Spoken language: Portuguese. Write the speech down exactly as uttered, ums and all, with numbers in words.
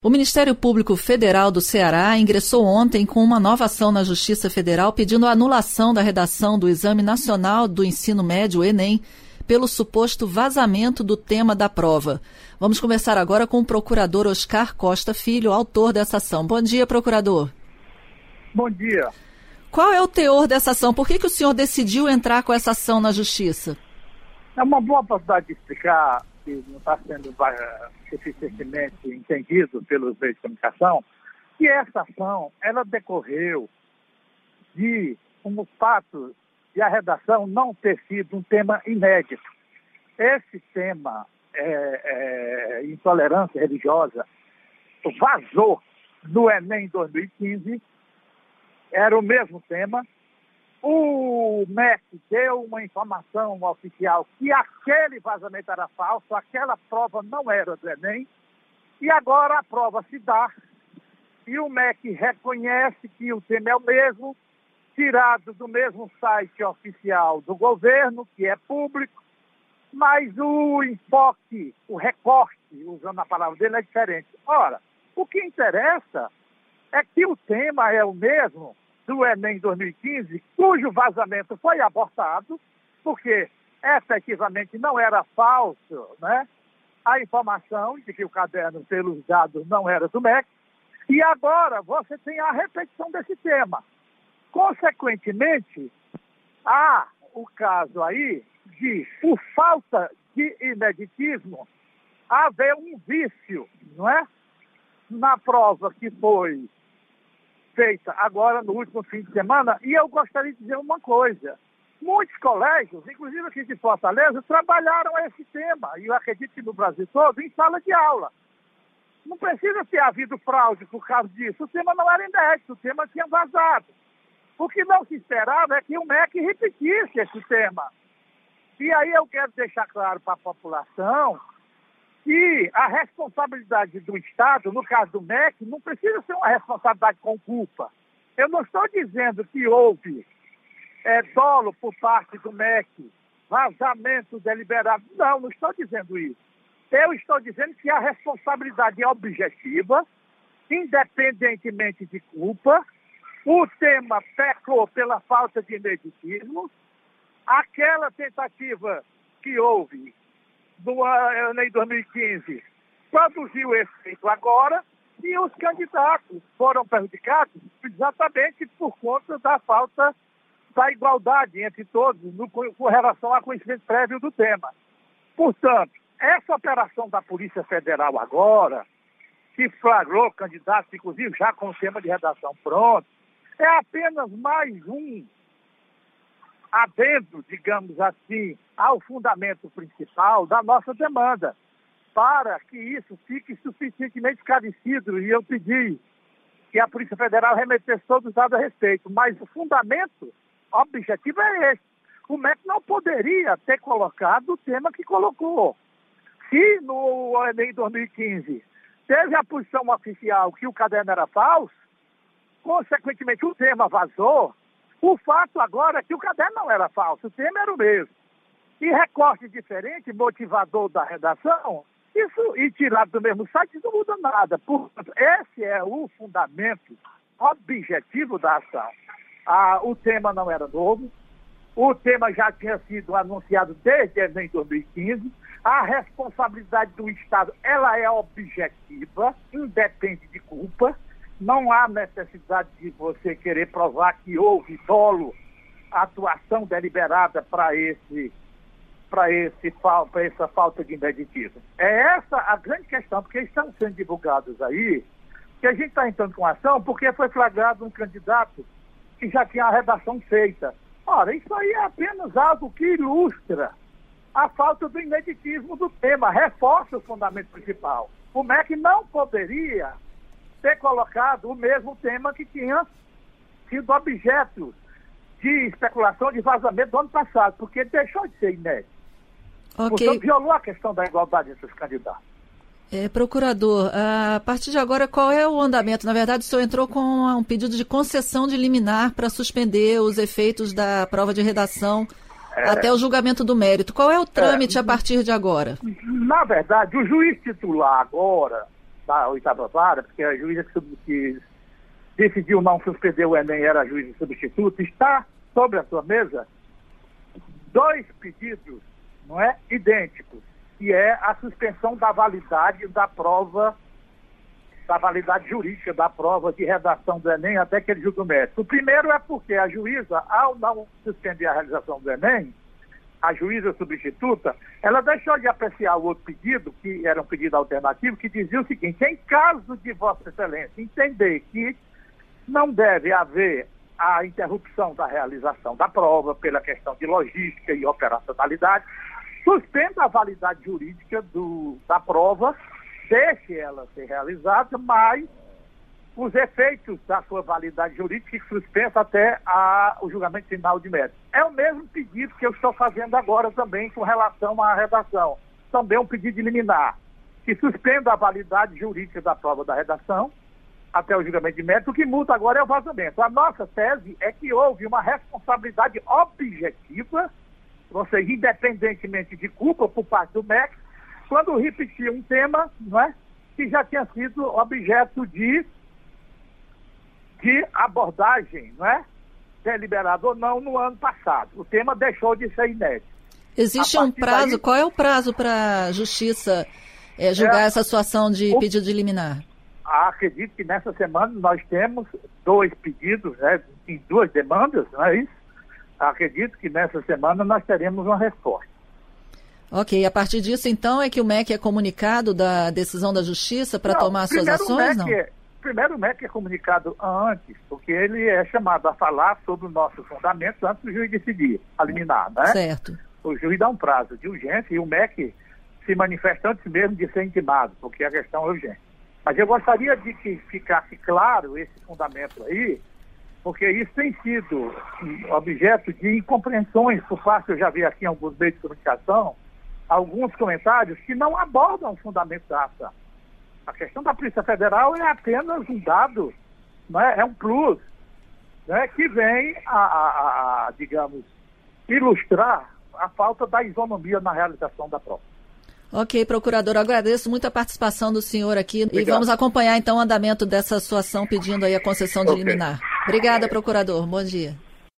O Ministério Público Federal do Ceará ingressou ontem com uma nova ação na Justiça Federal pedindo a anulação da redação do Exame Nacional do Ensino Médio, Enem, pelo suposto vazamento do tema da prova. Vamos conversar agora com o procurador Oscar Costa Filho, autor dessa ação. Bom dia, procurador. Bom dia. Qual é o teor dessa ação? Por que que o senhor decidiu entrar com essa ação na Justiça? É uma boa oportunidade de explicar, que não está sendo suficientemente entendido pelos meios de comunicação, que essa ação, ela decorreu de um fato de a redação não ter sido um tema inédito. Esse tema, é, é, intolerância religiosa, vazou no Enem dois mil e quinze, era o mesmo tema. O M E C deu uma informação oficial que aquele vazamento era falso, aquela prova não era do Enem, e agora a prova se dá, e o M E C reconhece que o tema é o mesmo, tirado do mesmo site oficial do governo, que é público, mas o enfoque, o recorte, usando a palavra dele, é diferente. Ora, o que interessa é que o tema é o mesmo do Enem dois mil e quinze, cujo vazamento foi abortado, porque efetivamente não era falso, né, a informação de que o caderno, pelos dados, não era do M E C, e agora você tem a repetição desse tema. Consequentemente, há o caso aí de, por falta de ineditismo, haver um vício, não é? Na prova que foi feita agora no último fim de semana, e eu gostaria de dizer uma coisa. Muitos colégios, inclusive aqui de Fortaleza, trabalharam esse tema, e eu acredito que no Brasil todo, em sala de aula. Não precisa ter havido fraude por causa disso. O tema não era inédito, o tema tinha vazado. O que não se esperava é que o M E C repetisse esse tema. E aí eu quero deixar claro para a população que a responsabilidade do Estado, no caso do M E C, não precisa ser uma responsabilidade com culpa. Eu não estou dizendo que houve é, dolo por parte do M E C, vazamento deliberado. Não, não estou dizendo isso. Eu estou dizendo que a responsabilidade é objetiva, independentemente de culpa. O tema pecou pela falta de ineditismo. Aquela tentativa que houve do Enem dois mil e quinze produziu efeito agora, e os candidatos foram prejudicados exatamente por conta da falta da igualdade entre todos no, com relação ao conhecimento prévio do tema. Portanto, essa operação da Polícia Federal agora, que flagrou candidatos, inclusive já com o tema de redação pronto, é apenas mais um adendo, digamos assim, ao fundamento principal da nossa demanda, para que isso fique suficientemente esclarecido. E eu pedi que a Polícia Federal remetesse todos os dados a respeito. Mas o fundamento objetivo é esse. O M E C não poderia ter colocado o tema que colocou. Se no Enem dois mil e quinze teve a posição oficial que o caderno era falso, consequentemente o tema vazou, o fato agora é que o caderno não era falso, o tema era o mesmo. E recorte diferente, motivador da redação, isso, e tirado do mesmo site, não muda nada. Portanto, esse é o fundamento objetivo da ação. Ah, o tema não era novo, o tema já tinha sido anunciado desde Enem dois mil e quinze, a responsabilidade do Estado, ela é objetiva, independe de culpa. Não há necessidade de você querer provar que houve dolo, atuação deliberada para esse, para esse, para essa falta de ineditismo. É essa a grande questão, porque estão sendo divulgados aí, que a gente está entrando com ação porque foi flagrado um candidato que já tinha a redação feita. Ora, isso aí é apenas algo que ilustra a falta do ineditismo do tema, reforça o fundamento principal. O M E C não poderia ter colocado o mesmo tema que tinha sido objeto de especulação de vazamento do ano passado, porque deixou de ser inédito. Okay. Portanto, violou a questão da igualdade entre os candidatos. É, procurador, a partir de agora, qual é o andamento? Na verdade, o senhor entrou com um pedido de concessão de liminar para suspender os efeitos da prova de redação é, até o julgamento do mérito. Qual é o trâmite é, a partir de agora? Na verdade, o juiz titular agora, da oitava vara, porque a juíza que, que decidiu não suspender o Enem era a juíza substituta, está sobre a sua mesa dois pedidos, não é, idênticos, que é a suspensão da validade da prova, da validade jurídica da prova de redação do Enem até aquele julgamento. O primeiro é porque a juíza, ao não suspender a realização do Enem, a juíza substituta, ela deixou de apreciar o outro pedido, que era um pedido alternativo, que dizia o seguinte: em caso de Vossa Excelência entender que não deve haver a interrupção da realização da prova pela questão de logística e operacionalidade, suspenda a validade jurídica do, da prova, deixe ela ser realizada, mas os efeitos da sua validade jurídica fiquem suspensos até a, o julgamento final de mérito. É o mesmo pedido que eu estou fazendo agora também com relação à redação. Também um pedido de liminar, que suspenda a validade jurídica da prova da redação até o julgamento de mérito. O que muda agora é o vazamento. A nossa tese é que houve uma responsabilidade objetiva, ou seja, independentemente de culpa por parte do M E C, quando repetia um tema, não é, que já tinha sido objeto de de abordagem, não é? Deliberado ou não, no ano passado. O tema deixou de ser inédito. Existe um prazo, daí, qual é o prazo para a Justiça é, julgar é, essa situação de o, pedido de liminar? Acredito que nessa semana nós temos dois pedidos, né, em duas demandas, não é isso? Acredito que nessa semana nós teremos uma resposta. Ok, a partir disso, então, é que o M E C é comunicado da decisão da Justiça para tomar as suas ações, não? É, Primeiro, o M E C é comunicado antes, porque ele é chamado a falar sobre o nosso fundamento antes do juiz decidir, a liminar, né? Certo. O juiz dá um prazo de urgência e o M E C se manifesta antes mesmo de ser intimado, porque a questão é urgente. Mas eu gostaria de que ficasse claro esse fundamento aí, porque isso tem sido objeto de incompreensões por parte, eu já vi aqui em alguns meios de comunicação, alguns comentários que não abordam o fundamento da ação. A questão da Polícia Federal é apenas um dado, né? É um plus, né? Que vem a, a, a, digamos, ilustrar a falta da isonomia na realização da prova. Ok, procurador, agradeço muito a participação do senhor aqui. Obrigado. E vamos acompanhar então o andamento dessa situação pedindo aí a concessão de okay. liminar. Obrigada, procurador. Bom dia.